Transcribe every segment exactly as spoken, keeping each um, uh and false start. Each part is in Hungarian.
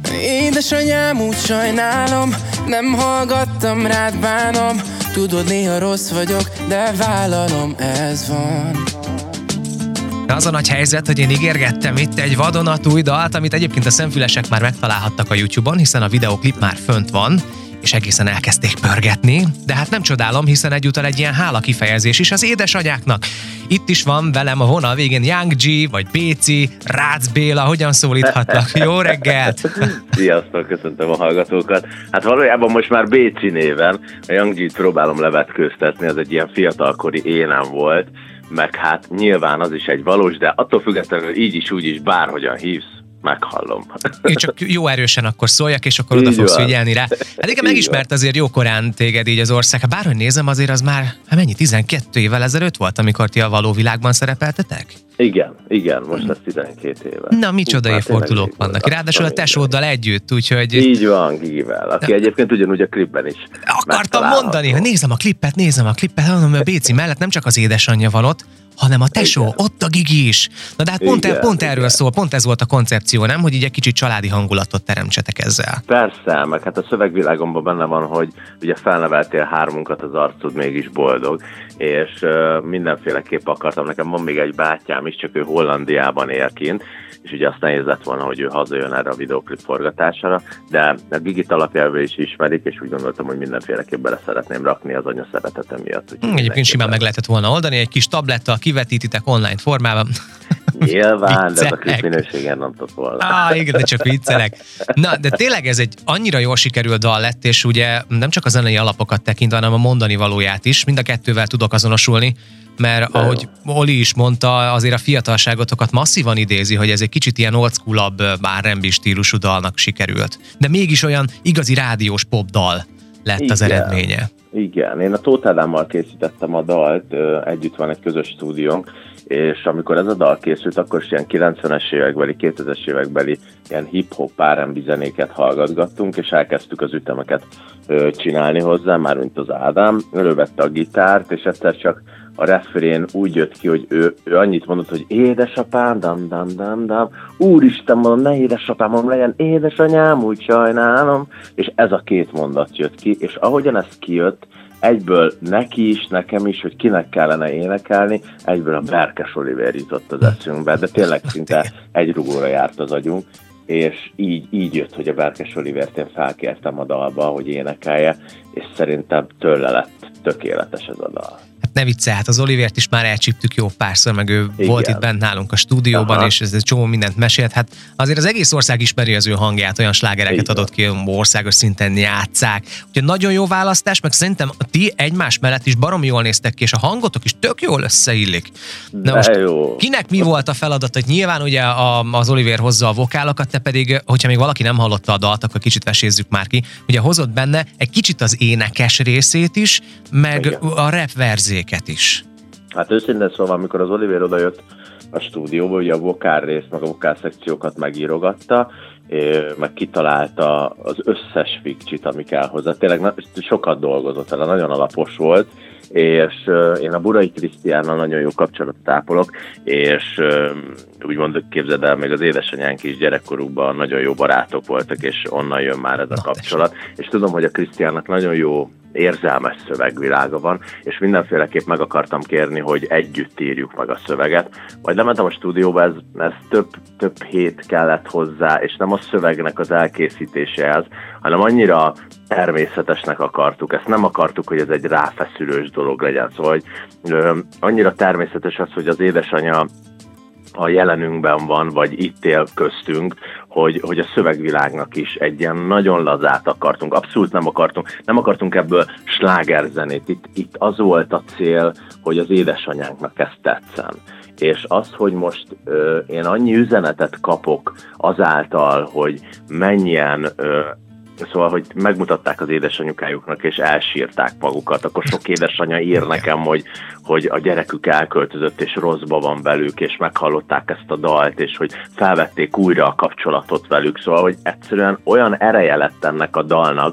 Édesanyám, úgy sajnálom, nem hallgattam rád, bánom. Tudod, néha rossz vagyok, de vállalom, ez van. Az a nagy helyzet, hogy én ígérgettem itt egy vadonatúj dalt, amit egyébként a szemfülesek már megtalálhattak a YouTube-on, hiszen a videoklip már fönt van, és egészen elkezdték pörgetni, de hát nem csodálom, hiszen egyúttal egy ilyen hála kifejezés is az édesanyáknak. Itt is van velem a vonal végén Young G, vagy Béci, Rácz Béla, hogyan szólíthatlak? Jó reggelt! Sziasztok, köszöntöm a hallgatókat. Hát valójában most már Béci néven, a Young G-t próbálom levetkőztetni, az egy ilyen fiatalkori énem volt, meg hát nyilván az is egy valós, de attól függetlenül így is, úgy is, bárhogyan hívsz, meghallom. Én csak jó erősen akkor szóljak, és akkor oda fogsz figyelni rá. Hát igen, megismert azért jókorán téged így az ország. Hát bárhogy nézem, azért az már, hát mennyi, tizenkét évvel ezelőtt volt, amikor ti a való világban szerepeltetek? Igen, igen, most ez tizenkét éve. Na, micsoda évfordulók vannak. Ráadásul a tesóddal együtt, úgyhogy... Így van, Gigivel, aki egyébként ugyanúgy a klipben is. Akartam mondani, hogy nézem a klippet, nézem a klippet, hanem a Béci mellett nem csak az édesanyja van ott, hanem a tesó, igen. Ott a Gigi is. Na de hát pont, igen, pont erről igen. szól, pont ez volt a koncepció, nem? Hogy így egy kicsit családi hangulatot teremtsetek ezzel. Persze, meg hát a szövegvilágomban benne van, hogy ugye felneveltél hármunkat, az arcod mégis boldog, és uh, mindenféleképp akartam, nekem van még egy bátyám is, csak ő Hollandiában él kint, és ugye azt nehéz lett volna, hogy ő hazajön erre a videóklip forgatására, de a Gigit alapjából is ismerik, és úgy gondoltam, hogy mindenféleképp bele szeretném rakni az anya szeretete miatt. Egyébként simán meg lehetett volna oldani, egy kis tablettal kivetítitek online formában. Nyilván, de ez a klip minőségen nem tudott volna. Ah, igen, de csak viccelek. Na, de tényleg ez egy annyira jól sikerült dal lett, és ugye nem csak a zenei alapokat tekint, hanem a mondani valóját is. Mind a kettővel tudok azonosulni, mert de ahogy Oli is mondta, azért a fiatalságotokat masszívan idézi, hogy ez egy kicsit ilyen old school-abb, bár er and bé stílusú dalnak sikerült. De mégis olyan igazi rádiós popdal lett igen. az eredménye. Igen, én a Tóth Ádámmal készítettem a dalt, együtt van egy közös stúdiónk, és amikor ez a dal készült, akkor is ilyen kilencvenes évekbeli, kétezres évekbeli ilyen hip-hop er and bé zenéket hallgatgattunk, és elkezdtük az ütemeket ö, csinálni hozzá, már mint az Ádám. Elővette a gitárt, és egyszer csak a refrén úgy jött ki, hogy ő, ő annyit mondott, hogy édesapám, dam, dam, dam, dam, úristen, mondom, ne édesapám, mondom, legyen édesanyám, úgy sajnálom, és ez a két mondat jött ki, és ahogyan ez kijött, egyből neki is, nekem is, hogy kinek kellene énekelni, egyből a Berkes Olivér jutott az eszünkbe, de tényleg szinte egy rugóra járt az agyunk, és így, így jött, hogy a Berkes Olivért én felkértem a dalba, hogy énekelje, és szerintem tőle lett tökéletes ez a dal. Hát ne viccelj, hát az Olivért is már elcsíptük jó párszor, meg ő igen. volt itt bent nálunk a stúdióban, aha. és ez egy csomó mindent mesélt. Hát azért az egész ország ismeri az ő hangját, olyan slágereket igen. adott ki, országos szinten játsszák. Úgyhogy nagyon jó választás, meg szerintem ti egymás mellett is baromi jól néztek ki, és a hangotok is tök jól összeillik. Na most jó. Kinek mi volt a feladat, hogy nyilván ugye a, az Olivér hozza a vokálokat, te pedig, hogyha még valaki nem hallotta a dalt, akkor kicsit vesézzük már ki. Ugye hozott benne egy kicsit az énekes részét is, meg igen. a rap verzéket is. Hát őszintén szóval, amikor az Olivér odajött a stúdióba, ugye a vokál részt, meg a vokál szekciókat megírogatta, meg kitalálta az összes fikcsit, ami kell hozzá. Tényleg sokat dolgozott vele, nagyon alapos volt, és én a Burai Krisztiánnal nagyon jó kapcsolatot ápolok, és úgymond képzeld el, még az édesanyánk is gyerekkorukban nagyon jó barátok voltak, és onnan jön már ez a kapcsolat. És tudom, hogy a Krisztiánnak nagyon jó érzelmes szövegvilága van, és mindenféleképp meg akartam kérni, hogy együtt írjuk meg a szöveget. Majd lementem a stúdióba, ez, ez több, több hét kellett hozzá, és nem a szövegnek az elkészítéséhez, hanem annyira természetesnek akartuk. Ezt nem akartuk, hogy ez egy ráfeszülős dolog legyen. Szóval, hogy ö, annyira természetes az, hogy az édesanyja a jelenünkben van, vagy itt él köztünk, hogy, hogy a szövegvilágnak is egy ilyen nagyon lazát akartunk. Abszolút nem akartunk, nem akartunk ebből slágerzenét. Itt, itt az volt a cél, hogy az édesanyánknak ezt tetszen. És az, hogy most ö, én annyi üzenetet kapok azáltal, hogy mennyien ö, Szóval, hogy megmutatták az édesanyukájuknak, és elsírták magukat, akkor sok édesanya ír nekem, hogy, hogy a gyerekük elköltözött, és rosszba van velük, és meghallották ezt a dalt, és hogy felvették újra a kapcsolatot velük. Szóval, hogy egyszerűen olyan ereje lett ennek a dalnak,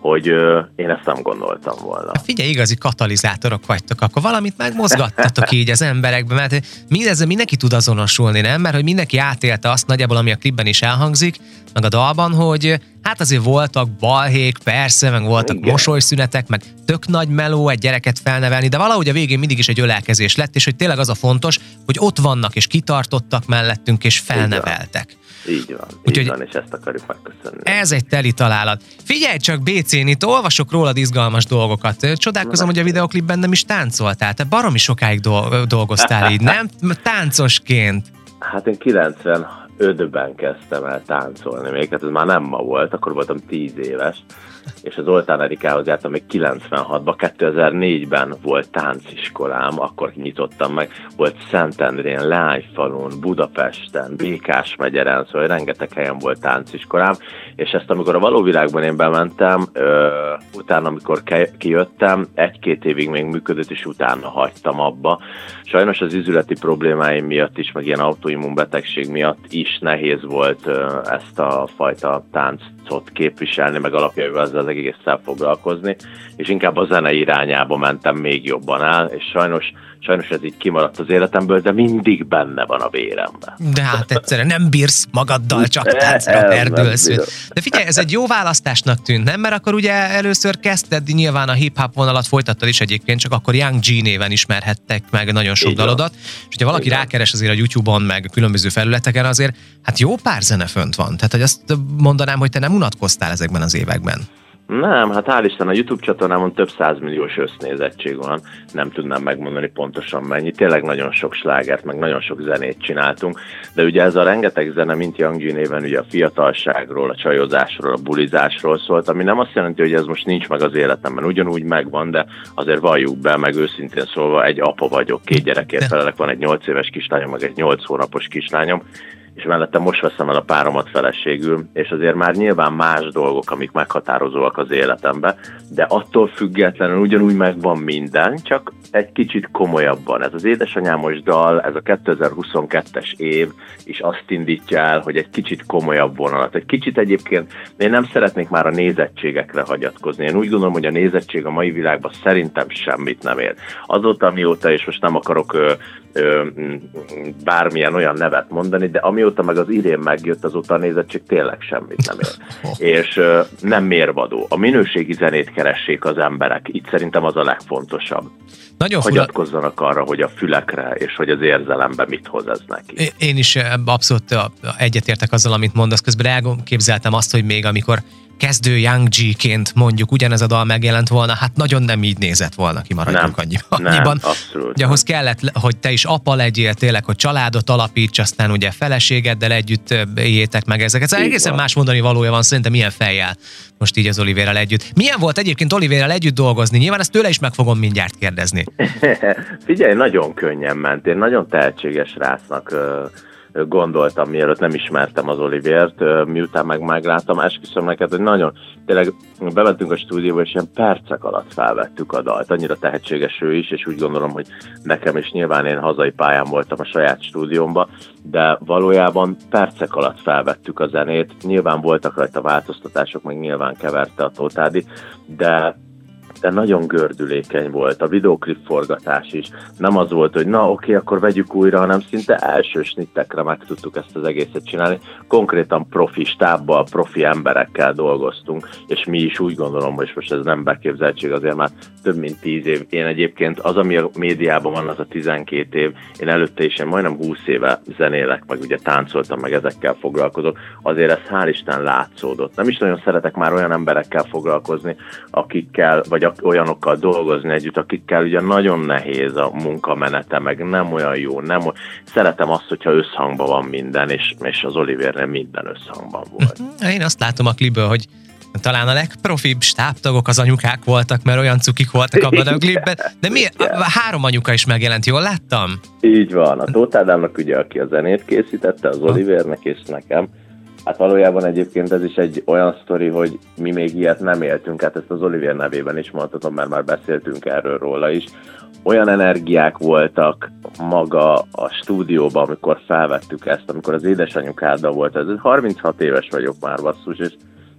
hogy ö, én ezt nem gondoltam volna. Figyelj, igazi katalizátorok vagytok, akkor valamit megmozgattatok így az emberekbe, mert mindezzel mindenki tud azonosulni, nem? Mert hogy mindenki átélte azt nagyjából, ami a klipben is elhangzik, meg a dalban, hogy hát azért voltak balhék, persze, meg voltak igen. mosolyszünetek, meg tök nagy meló egy gyereket felnevelni, de valahogy a végén mindig is egy ölelkezés lett, és hogy tényleg az a fontos, hogy ott vannak, és kitartottak mellettünk, és felneveltek. Így van, Úgyhogy így van, és ezt akarjuk megköszönni. Ez egy teli találat. Figyelj csak, bé cén, itt olvasok rólad izgalmas dolgokat. Csodálkozom, hogy a videoklipben nem is táncoltál. Te baromi sokáig dolgoztál így, nem? Táncosként. Hát én kilencvenötben kezdtem el táncolni még, hát ez már nem ma volt, akkor voltam tíz éves, és az Zoltán Erikához jártam még kilencvenhatban, kétezer-négyben volt tánciskolám, akkor nyitottam meg, volt Szentendrén, Leányfalun, Budapesten, Békásmegyeren, szóval rengeteg helyen volt tánciskolám, és ezt amikor a való világban én bementem, ö, utána amikor ke- kijöttem, egy-két évig még működött, és utána hagytam abba. Sajnos az üzleti problémáim miatt is, meg ilyen autoimmunbetegség miatt is nehéz volt ö, ezt a fajta táncot képviselni, meg alapjaival az egésszel foglalkozni, és inkább a zene irányába mentem még jobban el, és sajnos, sajnos ez így kimaradt az életemből, de mindig benne van a véremben. De hát egyszerűen nem bírsz magaddal, csak táncra perdülsz. De figyelj, ez egy jó választásnak tűnt, nem? Mert akkor ugye először kezdted nyilván a hip-hop vonalat, folytattad is egyébként, csak akkor Young G néven ismerhettek meg nagyon sok dalodat, és hogyha valaki igen. rákeres azért a YouTube-on, meg különböző felületeken, azért hát jó pár zene fönt van. Tehát hogy azt mondanám, hogy te nem unatkoztál ezekben az években. Nem, hát hál' Isten, a YouTube csatornámon több százmilliós össznézettség van, nem tudnám megmondani pontosan mennyi, tényleg nagyon sok slágert, meg nagyon sok zenét csináltunk, de ugye ez a rengeteg zene, mint Young G néven, ugye a fiatalságról, a csajozásról, a bulizásról szólt, ami nem azt jelenti, hogy ez most nincs meg az életemben, ugyanúgy megvan, de azért valljuk be, meg őszintén szólva, egy apa vagyok, két gyerekért felelek, van egy nyolc éves kislányom, meg egy nyolc hónapos kislányom, és mellette most veszem el a páromat feleségül, és azért már nyilván más dolgok, amik meghatározóak az életemben, de attól függetlenül ugyanúgy megvan minden, csak egy kicsit komolyabban. Ez az édesanyámos dal, ez a kétezer-huszonkettes év is azt indítja el, hogy egy kicsit komolyabb vonalat. Egy kicsit egyébként én nem szeretnék már a nézettségekre hagyatkozni. Én úgy gondolom, hogy a nézettség a mai világban szerintem semmit nem ér. Azóta, mióta, és most nem akarok ö, ö, bármilyen olyan nevet mondani, de amióta meg az Irén megjött, azóta a nézettség tényleg semmit nem ér. És ö, nem mérvadó. A minőségi zenét keressék az emberek. Itt szerintem az a legfontosabb. Nagyon hagyatkozzanak arra, hogy a fülekre és hogy az érzelembe mit hoz ez neki. Én is abszolút egyetértek azzal, amit mondasz. Közben elképzeltem azt, hogy még amikor kezdő Young G-ként mondjuk ugyanez a dal megjelent volna, hát nagyon nem így nézett volna ki, maradjunk annyi, annyiban. Nem, abszolút. Ugye ahhoz kellett, hogy te is apa legyél tényleg, hogy családot alapíts, aztán ugye feleségeddel együtt éljétek meg ezeket. Szóval egészen van. Más mondani valója van szerintem milyen fejjel most így az Olivérrel együtt. Milyen volt egyébként Olivérrel együtt dolgozni? Nyilván ezt tőle is meg fogom mindjárt kérdezni. Figyelj, nagyon könnyen ment. Én nagyon tehetséges rásznak gondoltam, mielőtt nem ismertem az Olivért, miután meg megláttam, esküszöm neked, hogy nagyon, tényleg bementünk a stúdióba, és ilyen percek alatt felvettük a dalt. Annyira tehetséges ő is, és úgy gondolom, hogy nekem is nyilván én hazai pályán voltam a saját stúdiómba, de valójában percek alatt felvettük a zenét. Nyilván voltak rajta változtatások, meg nyilván keverte a Tótádi, de de nagyon gördülékeny volt. A videóklip forgatás is. Nem az volt, hogy na oké, akkor vegyük újra, hanem szinte első snittekre meg tudtuk ezt az egészet csinálni. Konkrétan profi stábbal, profi emberekkel dolgoztunk, és mi is úgy gondolom, hogy most ez nem beképzeltség, azért már több mint tíz év. Én egyébként az, ami a médiában van, az a tizenkét év. Én előtte is én majdnem húsz éve zenélek, meg ugye táncoltam, meg ezekkel foglalkozok. Azért ez hál' Isten látszódott. Nem is nagyon szeretek már olyan emberekkel foglalkozni, akikkel, vagy olyanokkal dolgozni együtt, akikkel ugye nagyon nehéz a munkamenete, meg nem olyan jó, nem szeretem azt, hogyha összhangban van minden, és, és az Olivérnél minden összhangban volt. Én azt látom a klipből, hogy talán a legprofibb stábtagok az anyukák voltak, mert olyan cukik voltak abban a klipben. De miért? Három anyuka is megjelent, jól láttam? Így van. A Tóth Ádámnak ugye, aki a zenét készítette, az Olivérnek és nekem. Hát valójában egyébként ez is egy olyan sztori, hogy mi még ilyet nem éltünk, hát ezt az Olivér nevében is mondhatom, mert már beszéltünk erről róla is. Olyan energiák voltak maga a stúdióban, amikor felvettük ezt, amikor az édesanyukáddal volt, ez harminchat éves vagyok már, basszus, és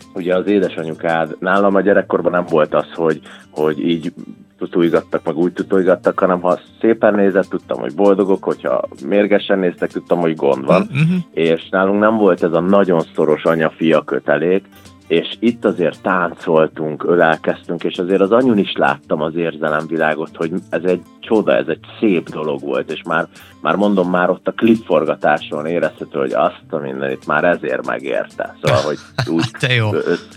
ugye az édesanyukád, nálam a gyerekkorban nem volt az, hogy, hogy így tutújgattak, meg úgy tutújgattak, hanem ha szépen nézett, tudtam, hogy boldogok, hogyha mérgesen néztek, tudtam, hogy gond van, uh-huh. és nálunk nem volt ez a nagyon szoros anya-fia kötelék, és itt azért táncoltunk, ölelkeztünk, és azért az anyun is láttam az érzelemvilágot, hogy ez egy csoda, ez egy szép dolog volt, és már, már mondom, már ott a klipforgatáson érezhető, hogy azt a mindenit már ezért megérte. Szóval, hogy úgy... De jó.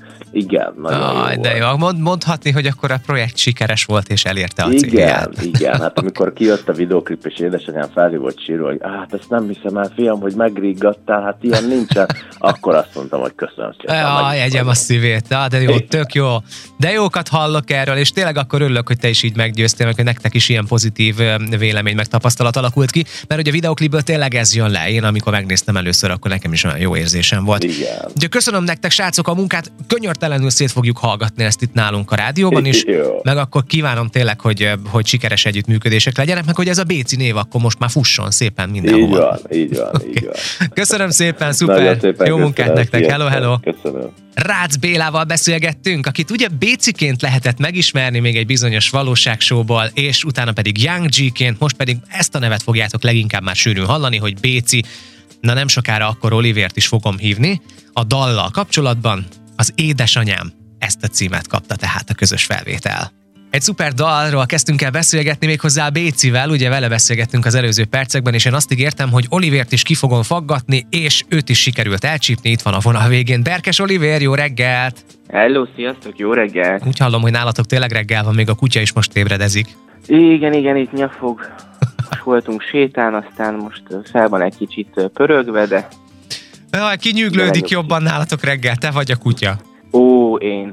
Igen, nagyon Aj, jó de volt. jó. Mond, mondhatni, hogy akkor a projekt sikeres volt, és elérte a igen, célját. Igen, igen. Hát amikor kijött a videóklip, és édesanyám felhívott sírva, hogy hát ezt nem hiszem el, fiam, hogy megriggadtál, hát ilyen nincsen, akkor azt mondtam, hogy köszönöm szépen. Ja, jegyem a szívét, ja, de jó, tök jó. De jókat hallok erről, és tényleg akkor örülök, hogy te is így meggyőztél, meg hogy nektek is ilyen pozitív vélemény, meg tapasztalat alakult ki, mert ugye a videóklipből tényleg ez jön le. Én amikor megnéztem először, akkor nekem is olyan jó érzésem volt. Igen. Ugye köszönöm nektek, srácok, a munkát, könyörtelenül szét fogjuk hallgatni ezt itt nálunk a rádióban is, jó. Meg akkor kívánom tényleg, hogy, hogy sikeres együttműködések legyenek, meg hogy ez a Béci név akkor most már fusson szépen mindenhol. Így van, így van, okay. így van. Köszönöm szépen, szuper, szépen jó munkát köszönöm. nektek, hello, hello. Köszönöm. Rácz Bélával beszélgettünk, akit ugye Béciként lehetett megismerni még egy bizonyos valóságsóból, és utána pedig Young G-ként, most pedig ezt a nevet fogjátok leginkább már sűrűn hallani, hogy Béci. Na nem sokára akkor Olivért is fogom hívni. A dallal kapcsolatban az Édesanyám, ezt a címet kapta tehát a közös felvétel. Egy szuper dalról kezdtünk el beszélgetni méghozzá Bécivel, ugye vele beszélgettünk az előző percekben, és én azt ígértem, hogy Olivért is ki fogom faggatni, és őt is sikerült elcsípni, itt van a vonal végén. Berkes Olivér, jó reggelt! Hello, sziasztok, jó reggelt! Úgy hallom, hogy nálatok tényleg reggel van, még a kutya is most ébredezik. Igen, igen, itt nyafog. Most voltunk sétán, aztán most fel van egy kicsit pörögve, de... Jaj, ki nyűglődik jobban nálatok reggel, te vagy a kutya? Ó, én.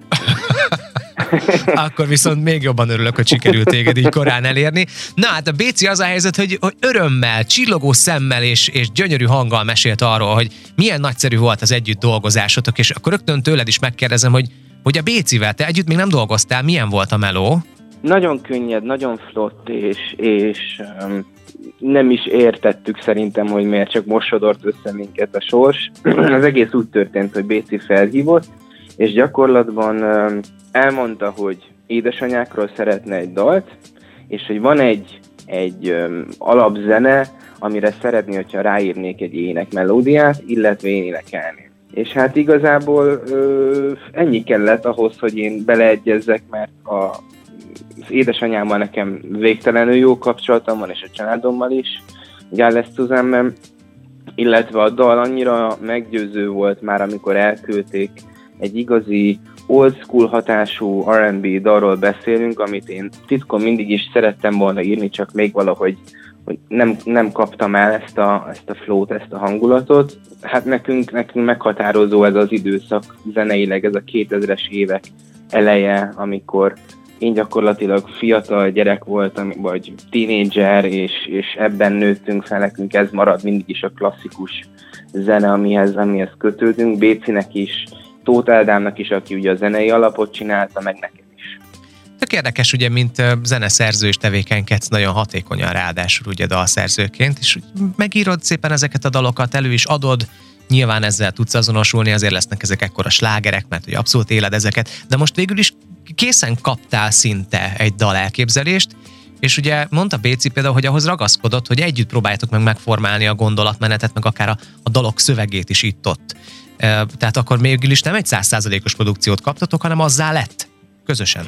Akkor viszont még jobban örülök, hogy sikerült téged így korán elérni. Na hát a Béci az a helyzet, hogy, hogy örömmel, csillogó szemmel és, és gyönyörű hanggal mesélt arról, hogy milyen nagyszerű volt az együtt dolgozásotok, és akkor rögtön tőled is megkérdezem, hogy, hogy a Bécivel te együtt még nem dolgoztál, milyen volt a meló? Nagyon könnyed, nagyon flott, és, és um, nem is értettük szerintem, hogy miért csak most sodort össze minket a sors. Az egész úgy történt, hogy Béci felhívott, és gyakorlatban um, elmondta, hogy édesanyákról szeretne egy dalt, és hogy van egy, egy um, alapzene, amire szeretné, hogyha ráírnék egy ének melódiát, illetve én énekelni. És hát igazából ö, ennyi kellett ahhoz, hogy én beleegyezzek, mert a, az édesanyámmal nekem végtelenül jó kapcsolatom van, és a családommal is, Gállesz Zuzánnem, illetve a dal annyira meggyőző volt már, amikor elküldték, egy igazi old school hatású er and bé dalról beszélünk, amit én titkon mindig is szerettem volna írni, csak még valahogy hogy nem, nem kaptam el ezt a, ezt a flow-t, ezt a hangulatot. Hát nekünk, nekünk meghatározó ez az időszak zeneileg, ez a kétezres évek eleje, amikor én gyakorlatilag fiatal gyerek voltam, vagy tínédzser, és, és ebben nőttünk fel, nekünk ez marad mindig is a klasszikus zene, amihez, amihez kötődünk. Bécinek is, Tóth Ádámnak is, aki ugye a zenei alapot csinálta, meg nekem is. Tök érdekes, ugye, mint zeneszerző és tevékenykedsz nagyon hatékonyan ráadásul ugye dalszerzőként, és megírod szépen ezeket a dalokat, elő is adod, nyilván ezzel tudsz azonosulni, azért lesznek ezek ekkora slágerek, mert hogy abszolút éled ezeket, de most végül is készen kaptál szinte egy dal elképzelést, és ugye mondta Béci például, hogy ahhoz ragaszkodott, hogy együtt próbáljátok meg megformálni a gondolatmenetet, meg akár a, a dalok szövegét is itt-ott. Tehát akkor végül is nem egy száz százalékos produkciót kaptatok, hanem azzá lett közösen.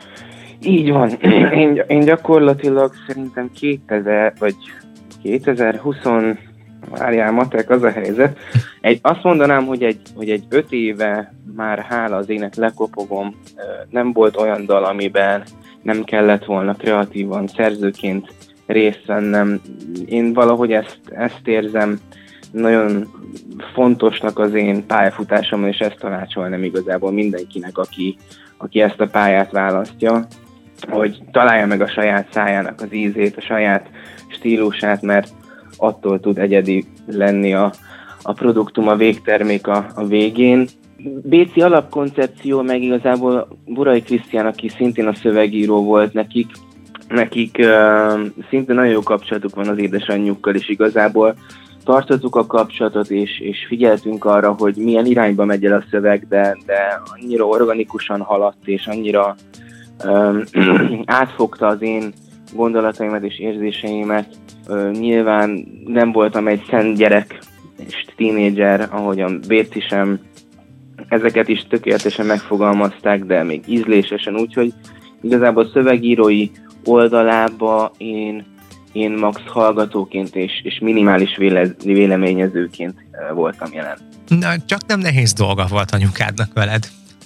Így van. Én, én gyakorlatilag szerintem kétezer vagy kétezer-húsz, várjál, matek, az a helyzet. Egy, azt mondanám, hogy egy, hogy egy öt éve már hála az ének lekopogom, nem volt olyan dal, amiben nem kellett volna kreatívan szerzőként részt vennem. Én valahogy ezt, ezt érzem nagyon fontosnak az én pályafutásomon, és ezt tanácsolnám igazából mindenkinek, aki, aki ezt a pályát választja, hogy találja meg a saját szájának az ízét, a saját stílusát, mert attól tud egyedi lenni a, a produktum, a végtermék a, a végén. Béci alapkoncepció, meg igazából Burai Krisztián, aki szintén a szövegíró volt, nekik, nekik uh, szintén nagyon jó kapcsolatuk van az édesanyjukkal, és igazából tartottuk a kapcsolatot, és, és figyeltünk arra, hogy milyen irányba megy el a szöveg, de, de annyira organikusan haladt, és annyira um, átfogta az én gondolataimat és érzéseimet. Uh, nyilván nem voltam egy szent gyerek és tínédzser, ahogyan Béci sem. Ezeket is tökéletesen megfogalmazták, de még ízlésesen, úgyhogy igazából szövegírói oldalába én, én max hallgatóként és, és minimális véle, véleményezőként voltam jelen. Na, csak nem nehéz dolga volt anyukádnak veled.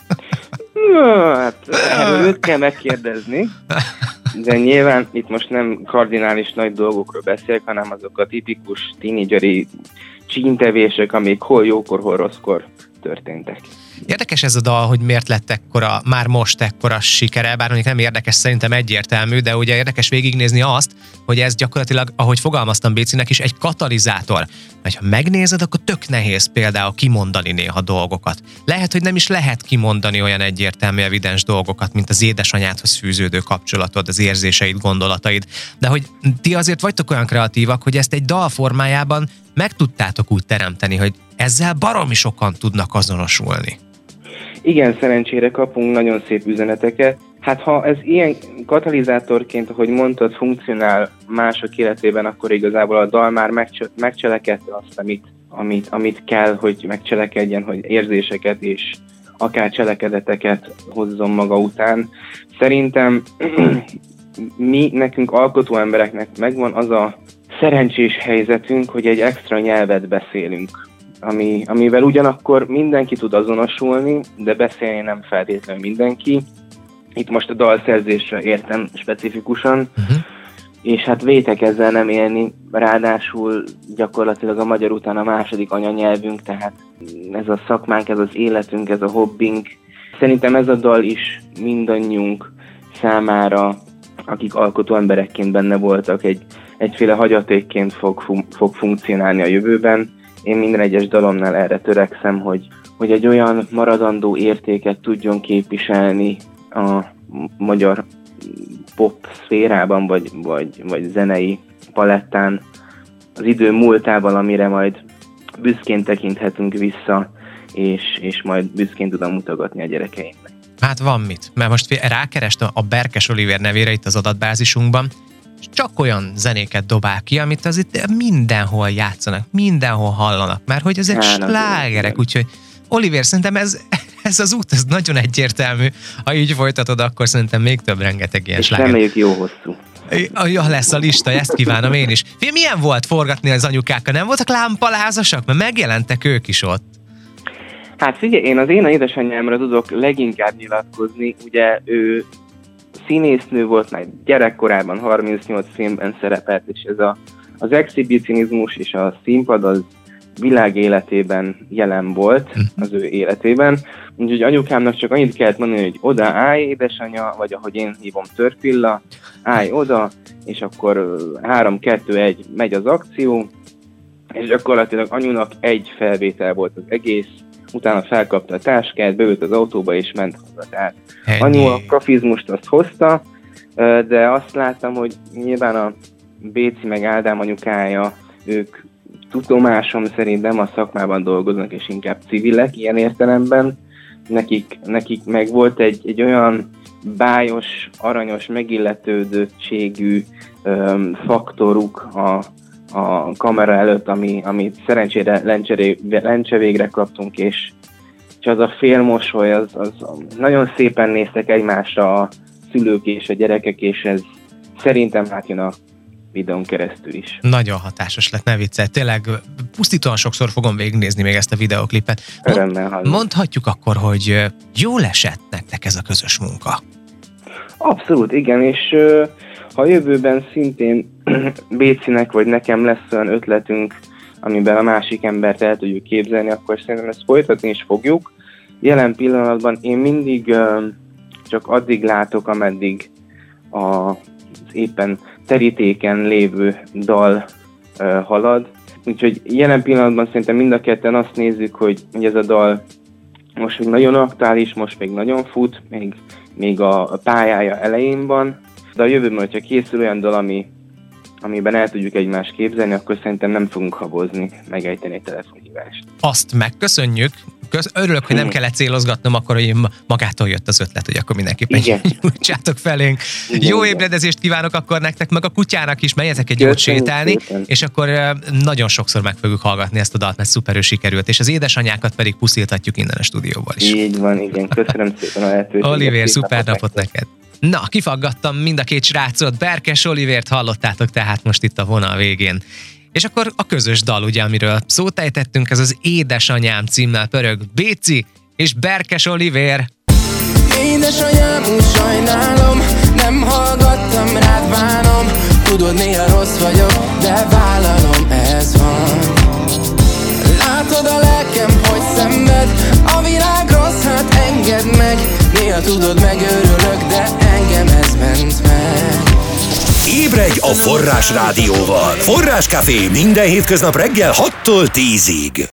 Na, hát erről őt kell megkérdezni, de nyilván itt most nem kardinális nagy dolgokról beszélek, hanem azok a tipikus tínédzseri csíntevések, amik hol jókor, hol rosszkor történtek. Érdekes ez a dal, hogy miért lett ekkora, már most ekkora sikere, bár mondjuk nem érdekes, szerintem egyértelmű, de ugye érdekes végignézni azt, hogy ez gyakorlatilag, ahogy fogalmaztam Bécinek is, egy katalizátor. Mert ha megnézed, akkor tök nehéz például kimondani néha dolgokat. Lehet, hogy nem is lehet kimondani olyan egyértelmű, evidens dolgokat, mint az édesanyádhoz fűződő kapcsolatod, az érzéseid, gondolataid. De hogy ti azért vagytok olyan kreatívak, hogy ezt egy dal formájában meg tudtátok úgy teremteni, hogy ezzel baromi sokan tudnak azonosulni. Igen, szerencsére kapunk nagyon szép üzeneteket. Hát ha ez ilyen katalizátorként, ahogy mondtad, funkcionál mások életében, akkor igazából a dal már megcs- megcselekedte azt, amit, amit, amit kell, hogy megcselekedjen, hogy érzéseket és akár cselekedeteket hozzon maga után. Szerintem mi, nekünk alkotó embereknek megvan az a szerencsés helyzetünk, hogy egy extra nyelvet beszélünk, ami, amivel ugyanakkor mindenki tud azonosulni, de beszélni nem feltétlenül mindenki. Itt most a dalszerzésre értem specifikusan, uh-huh. és hát vétek ezzel nem élni, ráadásul gyakorlatilag a magyar után a második anyanyelvünk, tehát ez a szakmánk, ez az életünk, ez a hobbink. Szerintem ez a dal is mindannyiunk számára, akik alkotó emberekként benne voltak, egy, egyféle hagyatékként fog, fog funkcionálni a jövőben. Én minden egyes dalomnál erre törekszem, hogy, hogy egy olyan maradandó értéket tudjon képviselni a magyar pop szférában, vagy, vagy, vagy zenei palettán az idő múltával, amire majd büszkén tekinthetünk vissza, és, és majd büszkén tudom mutogatni a gyerekeimnek. Hát van mit, mert most rákerestem a Berkes Olivér nevére itt az adatbázisunkban, és csak olyan zenéket dobál ki, amit az itt mindenhol játszanak, mindenhol hallanak, mert hogy ezek Há, slágerek, úgyhogy Olivér, szerintem ez, ez az út, ez nagyon egyértelmű. Ha így folytatod, akkor szerintem még több rengeteg ilyen sláger. És reméljük jó hosszú. Ja, lesz a lista, ezt kívánom én is. Fé, milyen volt forgatni az anyukákkal? Nem voltak lámpalázasak? Mert megjelentek ők is ott. Hát figyelj, én az én édesanyámra tudok leginkább nyilatkozni. Ugye ő színésznő volt, már gyerekkorában harmincnyolc filmben szerepelt, és ez a, az exhibicionizmus és a színpad az világ életében jelen volt, az ő életében. Úgyhogy anyukámnak csak annyit kellett mondani, hogy oda állj, édesanya, vagy ahogy én hívom, Törpilla, állj oda, és akkor három, kettő, egy megy az akció, és gyakorlatilag anyunak egy felvétel volt az egész, utána felkapta a táskát, beült az autóba és ment haza. Tehát anyu a kafizmust azt hozta, de azt láttam, hogy nyilván a Béci meg Ádám anyukája, ők tudomásom szerint nem a szakmában dolgoznak, és inkább civilek ilyen értelemben. Nekik, nekik meg volt egy, egy olyan bájos, aranyos, megilletődöttségű öm, faktoruk a, a kamera előtt, ami, amit szerencsére lencse, lencse végre kaptunk, és, és az a félmosoly, az, az nagyon szépen néztek egymásra a szülők és a gyerekek, és ez szerintem átjön a videón keresztül is. Nagyon hatásos lett, ne viccelj. Tényleg pusztítóan sokszor fogom végignézni még ezt a videóklipet. Mond, mondhatjuk akkor, hogy jól esett nektek ez a közös munka? Abszolút, igen, és ha jövőben szintén Bécinek vagy nekem lesz olyan ötletünk, amiben a másik embert el tudjuk képzelni, akkor szerintem ezt folytatni is fogjuk. Jelen pillanatban én mindig csak addig látok, ameddig a éppen terítéken lévő dal uh, halad. Úgyhogy jelen pillanatban szerintem mind a ketten azt nézzük, hogy, hogy ez a dal most még nagyon aktuális, most még nagyon fut, még, még a pályája elején van, de a jövőben, hogyha készül olyan dal, ami, amiben el tudjuk egymást képzelni, akkor szerintem nem fogunk habozni, megejteni egy telefonhívást. Azt megköszönjük. Kösz, örülök, hogy nem kellett célozgatnom, akkor, hogy magától jött az ötlet, hogy akkor mindenképpen nyújtsátok felénk. Igen, Jó igen. ébredezést kívánok akkor nektek, meg a kutyának is, menjetek egy jót sétálni, szépen. És akkor nagyon sokszor meg fogjuk hallgatni ezt a dalt, mert szuperül sikerült, és az édesanyákat pedig pusziltatjuk innen a stúdióból is. Így van, igen, köszönöm szépen a lehetőséget. Olivér, szuper napot neked. Na, kifaggattam mind a két srácot, Berkes Olivért hallottátok tehát most itt a vonal végén. És akkor a közös dal, ugye, amiről szót ejtettünk, ez az Édesanyám címmel pörög. Béci és Berkes Olivér. Édesanyám, úgy sajnálom, nem hallgattam rád, bánom. Tudod, néha rossz vagyok, de vállalom, ez van. Látod a lelkem, hogy szenved, a világ rossz, hát engedd meg. Néha tudod, megőrülök, de engem ez ment meg. Ébredj a Forrás Rádióval! Forrás Café minden hétköznap reggel hattól tízig.